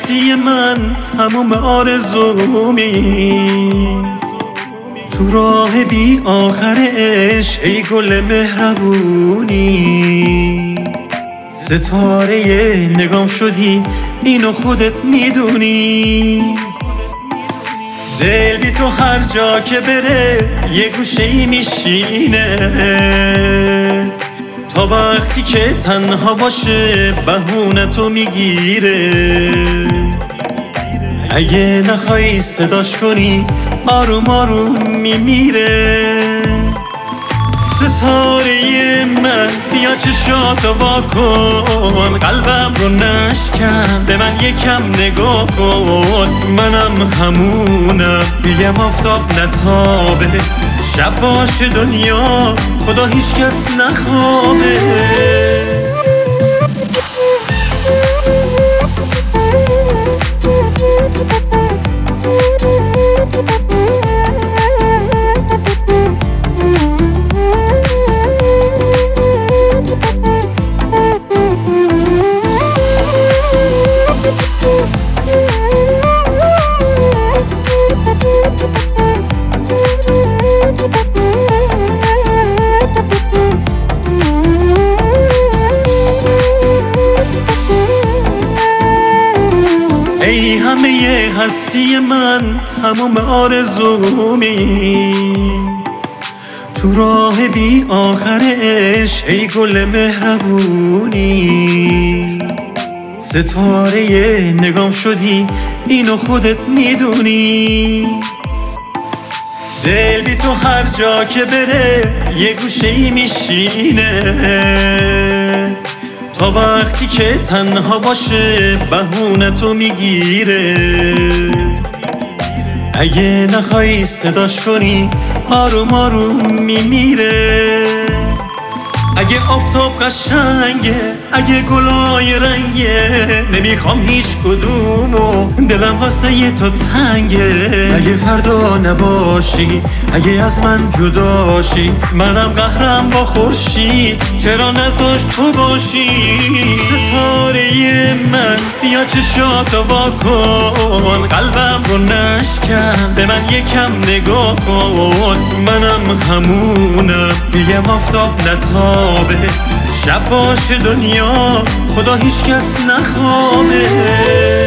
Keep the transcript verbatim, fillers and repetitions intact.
هستی من تمام آرزومی، تو راه بی آخر عشق ای گل مهربونی. ستاره نگام شدی اینو خودت میدونی، دل بی تو هر جا که بره یه گوشه ای میشینه، تا وقتی که تنها باشه بهونه تو میگیره. اگه نخوای صداش کنی آروم آروم میمیره. ستاره من بیا چشاتو وا کن، قلبم رو نشکن، به من یکم نگاه کن. منم همونم بگم آفتاب نتابه، شب باشه دنیا خدا هیچ کس نخوابه. ای همه هستی من تمام آرزومی، تو راه بی آخر عشق ای گل مهربونی. ستاره نگام شدی اینو خودت میدونی، دل بی تو هر جا که بره یه گوشه ای میشینه، تا وقتی که تنها باشه بهونه تو میگیره. اگه نخوای صداش کنی آروم آروم میمیره. اگه آفتاب قشنگه، اگه گلای رنگه، نمیخوام هیچ کدومو، دلم واسه تو تنگه. اگه فردا نباشی، اگه از من جداشی، منم قهرم با خورشید، چرا نذاش تو باشی. ستاره من بیا چشاتو وا کن، قلبم رو نشکن، به من یکم نگاه کن. منم همونم بگم آفتاب نتابه، شب باشه دنیا خدا هیچ کس نخوابه.